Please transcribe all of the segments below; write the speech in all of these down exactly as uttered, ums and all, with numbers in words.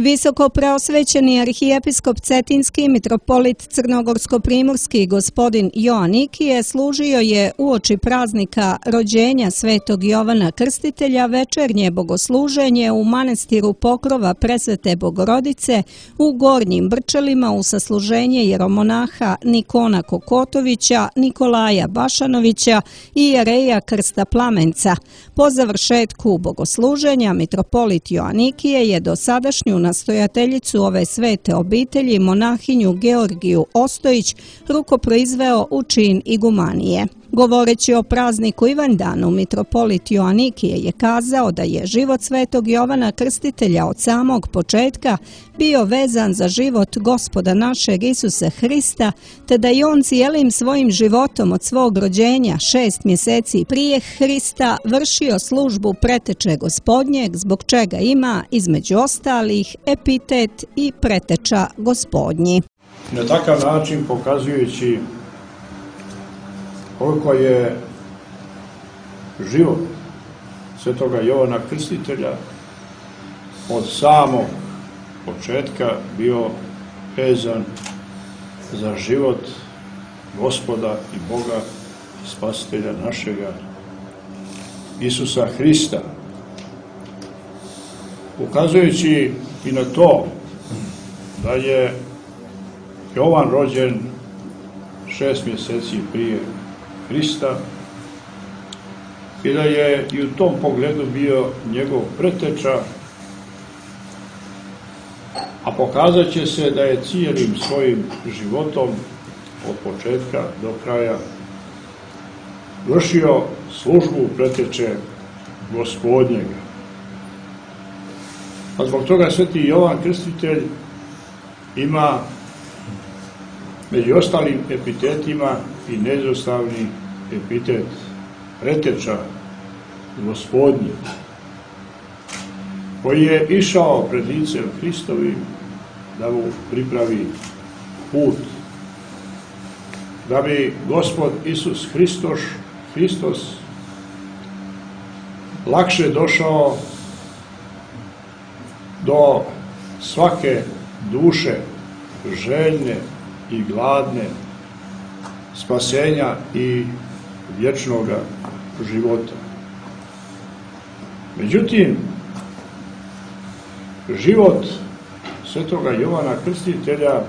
Visoko preosvećeni arhijepiskop Cetinski mitropolit Crnogorsko-primorski gospodin Joanikije služio je uoči praznika rođenja Svetog Jovana Krstitelja večernje bogosluženje u manastiru Pokrova Presvete Bogorodice u Gornjim Brčelima u sasluženje jeromonaha Nikona Kokotovića, Nikolaja Bašanovića i jereja Krsta Plamenca. Po završetku bogosluženja mitropolit Joanikije je dosadašnju nastojateljicu ove svete obitelji, monahinju Georgiju Ostojić, rukoproizveo u čin igumanije. Govoreći o prazniku Ivandanu, mitropolit Joanikije je kazao da je život Svetog Jovana Krstitelja od samog početka bio vezan za život Gospoda našeg Isusa Hrista, te da je on cijelim svojim životom od svog rođenja šest mjeseci prije Hrista vršio službu preteče Gospodnjeg, zbog čega ima, između ostalih, epitet i preteča Gospodnji. Na takav način pokazujući koliko je život Svetoga Jovana Krstitelja od samog početka bio vezan za život Gospoda i Boga i Spasitelja našega Isusa Hrista. Ukazujući i na to da je Jovan rođen šest mjeseci prije Hrista i da je i u tom pogledu bio njegov preteča, a pokazat će se da je cijelim svojim životom od početka do kraja vršio službu preteče Gospodnjega. A zbog toga Sveti Jovan Krstitelj ima među ostalim epitetima i neizostavni epitet preteča Gospodnji, koji je išao pred licem Hristovim da mu pripravi put, da bi Gospod Isus Hristos, Hristos lakše došao do svake duše željne i gladne spasenja i vječnoga života. Međutim, život Svetoga Jovana Krstitelja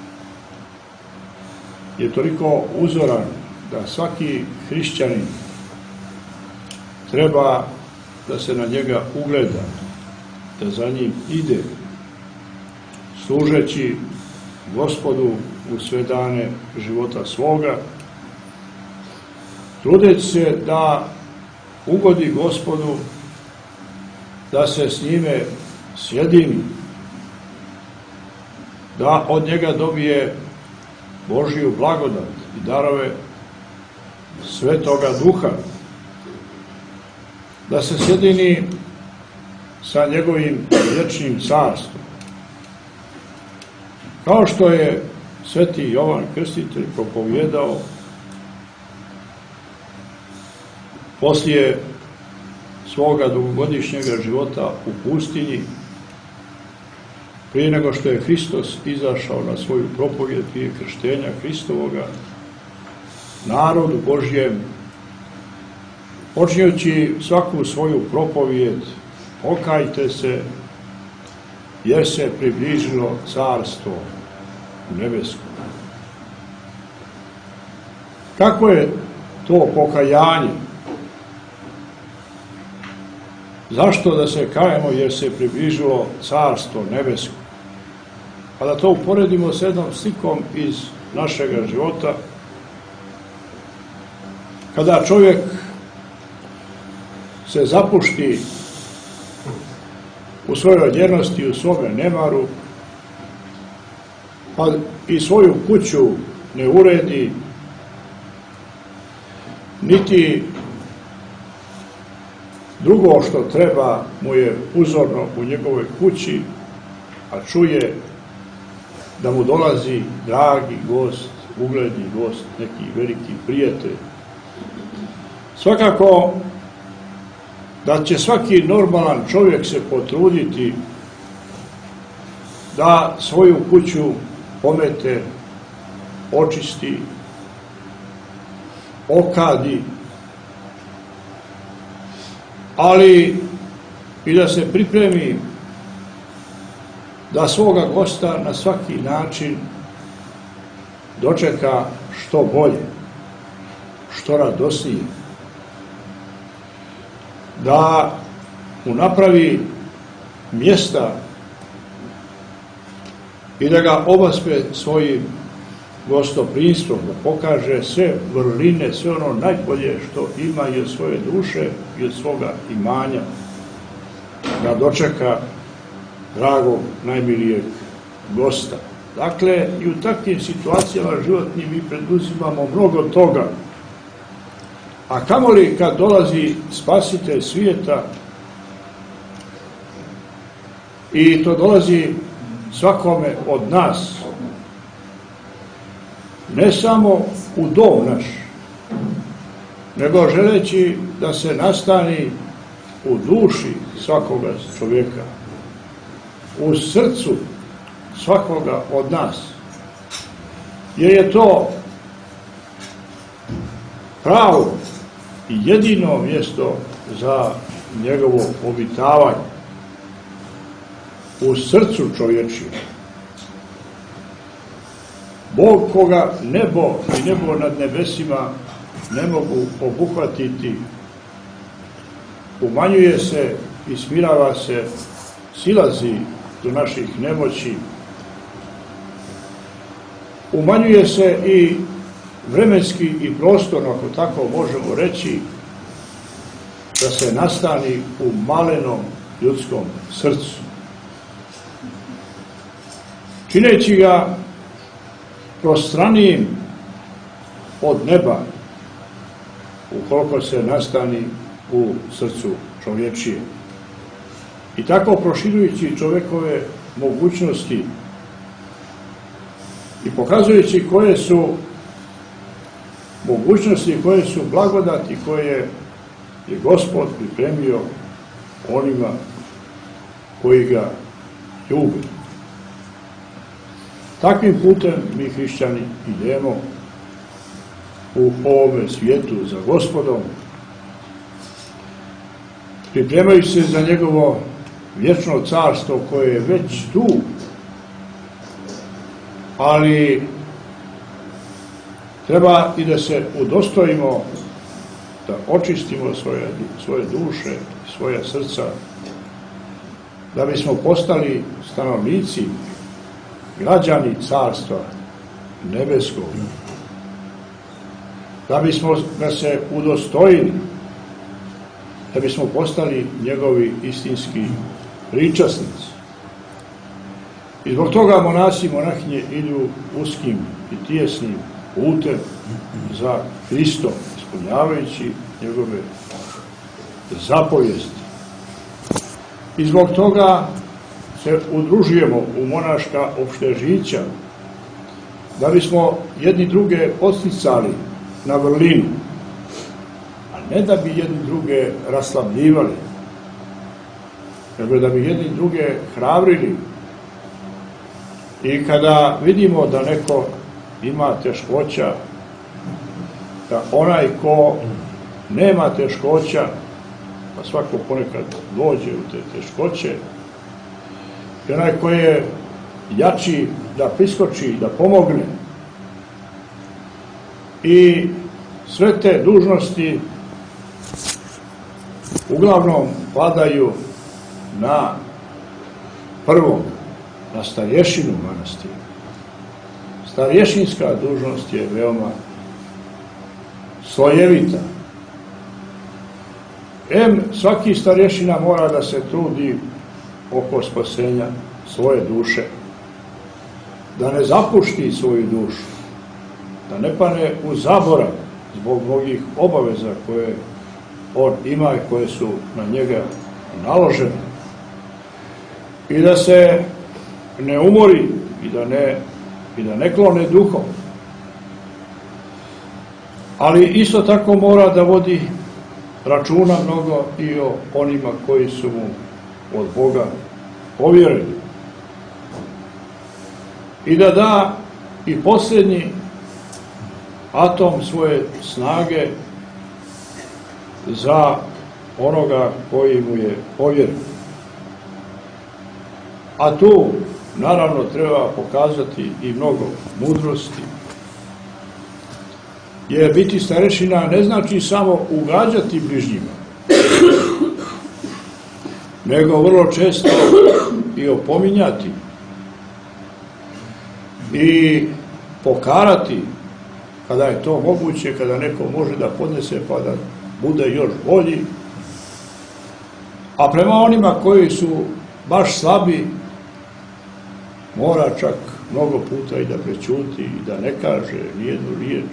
je toliko uzoran da svaki hrišćanin treba da se na njega ugleda, da za njim ide, služeći Gospodu u sve dane života svoga, trudeći se da ugodi Gospodu, da se s njime sjedini, da od njega dobije Božju blagodat i darove Svetoga Duha, da se sjedini sa njegovim vječnim carstvom. Kao što je Sveti Jovan Krstitelj propovjedao poslije svoga dugogodišnjega života u pustinji, prije nego što je Hristos izašao na svoju propovjed prije krštenja Hristovoga, narodu Božjem, počinjući svaku svoju propovjed: pokajte se, jer se približilo carstvo nebesko. Kako je to pokajanje? Zašto da se kajemo? Jer se približilo carstvo nebesko. Pa da to uporedimo s jednom slikom iz našega života, kada čovjek se zapušti u svojoj vjernosti, u svome nemaru, pa i svoju kuću ne uredi, niti drugo što treba mu je uzorno u njegovoj kući, a čuje da mu dolazi dragi gost, ugledni gost, neki veliki prijatelj. Svakako da će svaki normalan čovjek se potruditi da svoju kuću pomete, očisti, okadi, ali i da se pripremi da svoga gosta na svaki način dočeka što bolje, što radosnije, da mu napravi mjesta i da ga obaspe svojim gostoprimstvom, da pokaže sve vrline, sve ono najbolje što ima i od svoje duše i od svoga imanja, da dočeka dragog, najmilijeg gosta. Dakle, i u takvim situacijama životnim mi preduzimamo mnogo toga. A kamoli kad dolazi spasitelj svijeta i to dolazi svakome od nas, ne samo u dom naš, nego želeći da se nastani u duši svakoga čovjeka, u srcu svakoga od nas, jer je to pravo i jedino mjesto za njegovo obitavanje u srcu čovječije. Bog koga nebo i nebo nad nebesima ne mogu obuhvatiti, umanjuje se i smirava se, silazi do naših nemoći, umanjuje se i vremenski i prostorno, ako tako možemo reći, da se nastani u malenom ljudskom srcu. Čineći ga prostranijim od neba, ukoliko se nastani u srcu čovječije. I tako proširujući čovjekove mogućnosti i pokazujući koje su mogućnosti, koje su blagodati koje je Gospod pripremio onima koji ga ljube. Takvim putem mi hrišćani idemo u ovome svijetu za Gospodom, pripremajući se za njegovo vječno carstvo koje je već tu, ali treba i da se udostojimo, da očistimo svoje, svoje duše, svoja srca, da bismo postali stanovnici, građani carstva nebeskog, da bismo da se udostojili, da bismo postali njegovi istinski pričasnici. I zbog toga monasi i monahinje idu uskim i tijesnim putem za Hristom, ispunjavajući njegove zapovijesti. I zbog toga se udružujemo u monaška opštežića, da bismo jedni druge podsticali na vrlinu, a ne da bi jedni druge raslabljivali, nego da bi jedni druge hrabrili. I kada vidimo da neko ima teškoća, da onaj ko nema teškoća, pa svako ponekad dođe u te teškoće, i onaj ko je jači da priskoči, da pomogne. I sve te dužnosti uglavnom padaju na prvog, na starješinu manastira. Starješinska dužnost je veoma slojevita. Em, svaki starješina mora da se trudi oko spasenja svoje duše, da ne zapušti svoju dušu, da ne pane u zaborav zbog mnogih obaveza koje on ima i koje su na njega naložene, i da se ne umori i da ne, i da ne klone duhom. Ali isto tako mora da vodi računa mnogo i o onima koji su mu od Boga povjereni. i da da i posljednji atom svoje snage za onoga koji mu je povjeren. A tu naravno treba pokazati i mnogo mudrosti, jer biti starešina ne znači samo ugađati bližnjima, nego vrlo često i opominjati i pokarati kada je to moguće, kada neko može da podnese pa da bude još bolji, a prema onima koji su baš slabi mora čak mnogo puta i da prećuti i da ne kaže nijednu riječ,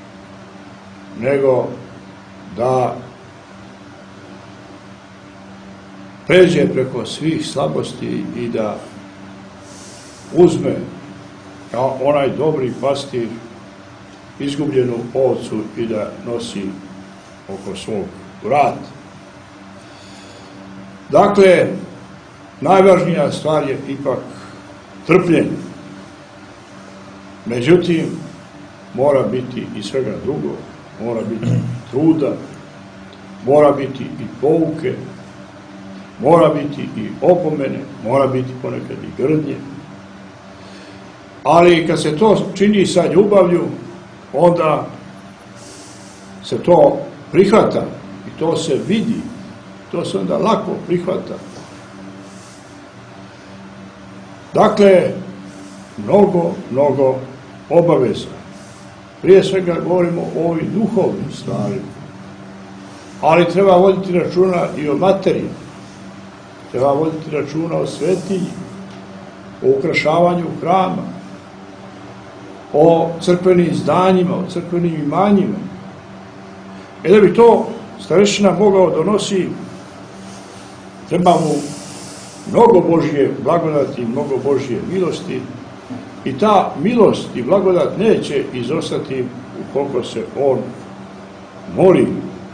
nego da pređe preko svih slabosti i da uzme kao onaj dobri pastir izgubljenu ovcu i da nosi oko svog vrata. Dakle, najvažnija stvar je ipak trpljenje. Međutim, mora biti i svega drugo, mora biti truda, mora biti i pouke, mora biti i opomene, mora biti ponekad i grdnje. Ali kad se to čini sa ljubavlju, onda se to prihvata i to se vidi, to se onda lako prihvata. Dakle, mnogo, mnogo obaveza. Prije svega govorimo o ovim duhovnim stvarima, ali treba voditi računa i o materiji, treba voditi računa o svetinji, o ukrašavanju hrama, o crkvenim zdanjima, o crkvenim imanjima. E da bi to starešina mogao donosi, treba mu mnogo Božje blagodati, mnogo Božje milosti, i ta milost i blagodat neće izostati ukoliko se on moli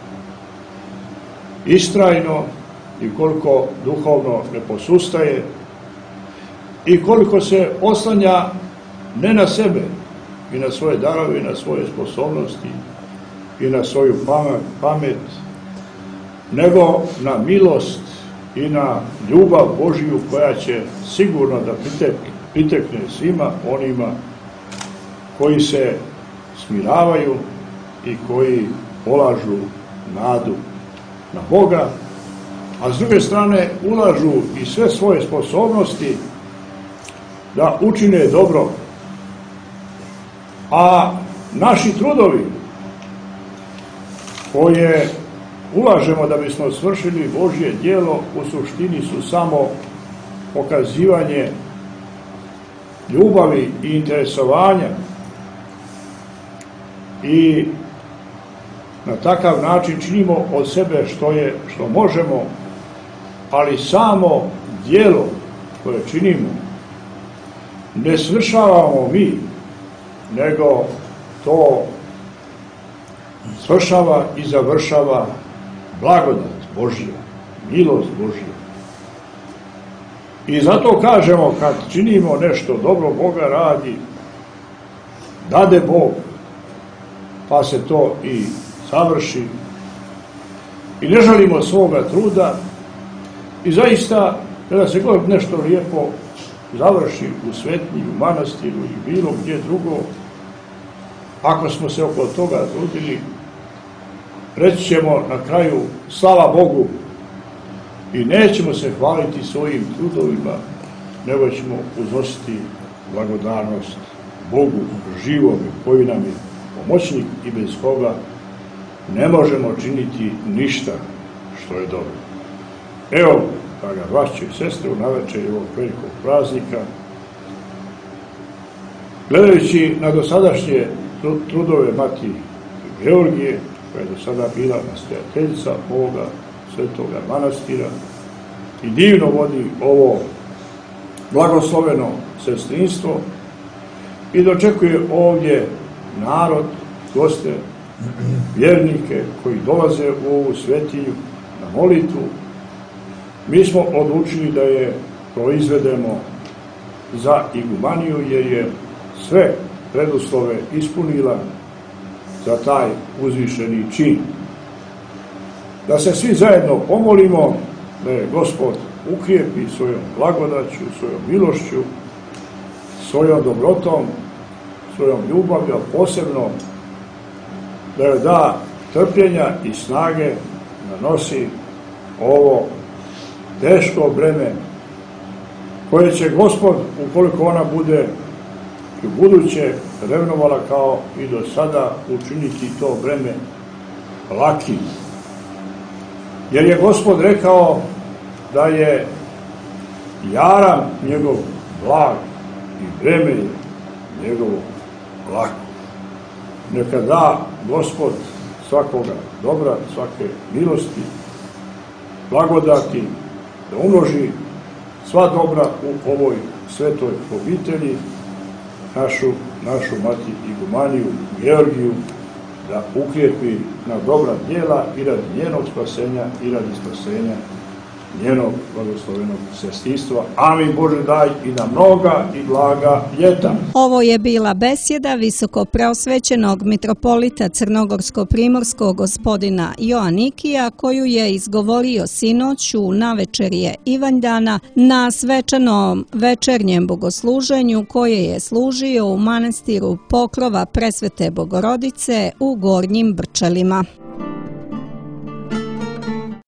istrajno i koliko duhovno ne posustaje i koliko se oslanja ne na sebe i na svoje darove i na svoje sposobnosti i na svoju pamet, nego na milost i na ljubav Božiju koja će sigurno da pritekne, pritekne svima onima koji se smiravaju i koji polažu nadu na Boga, a s druge strane ulažu i sve svoje sposobnosti da učine dobro. A naši trudovi koje ulažemo da bismo svršili Božje djelo u suštini su samo pokazivanje ljubavi i interesovanja i na takav način činimo od sebe što je, što možemo, ali samo djelo koje činimo ne svršavamo mi, nego to svršava i završava blagodat Božja, milost Božja. I zato kažemo, kad činimo nešto dobro, Boga radi, dade Bog, pa se to i savrši. I ne žalimo svoga truda i zaista, kada se god nešto lijepo završi u svetnji, u manastiru i bilo gdje drugo, ako smo se oko toga trudili, reći ćemo na kraju slava Bogu i nećemo se hvaliti svojim trudovima, nego ćemo uznositi blagodarnost Bogu živome koji nam je pomoćnik i bez koga ne možemo činiti ništa što je dobro. Evo, draga braćo i sestre, u navečer ovog velikog praznika, gledajući na dosadašnje trudove mati Georgije, koja je do sada bila nastojateljica ovoga svetoga manastira i divno vodi ovo blagosloveno sestrinstvo i dočekuje ovdje narod, goste, vjernike koji dolaze u ovu svetinju na molitvu. Mi smo odlučili da je proizvedemo za igumaniju, jer je sve preduslove ispunila za taj uzvišeni čin. Da se svi zajedno pomolimo, da je Gospod ukrijepi svojom blagodaću, svojom milošću, svojom dobrotom, svojom ljubavlju, a posebno da joj da trpljenja i snage da nosi ovo teško breme koje će Gospod, ukoliko ona bude i u buduće revnovala kao i do sada, učiniti to breme lakim. Jer je Gospod rekao da je jaram njegov blag i breme je njegovo lako. Neka da Gospod svakoga dobra, svake milosti, blagodati, da umnoži sva dobra u ovoj svetoj obitelji, našu, našu mati igumaniju Georgiju, da ukrijepi na dobra djela i radi njenog spasenja i radi spasenja njenog blagoslovenog sestrinstva. Amin Bože, daj i na mnoga i blaga ljeta. Ovo je bila besjeda visokopreosvećenog mitropolita crnogorsko-primorskog gospodina Joanikija, koju je izgovorio sinoć u navečerje Ivanjdana na svečanom večernjem bogosluženju koje je služio u manastiru Pokrova Presvete Bogorodice u Gornjim Brčelima.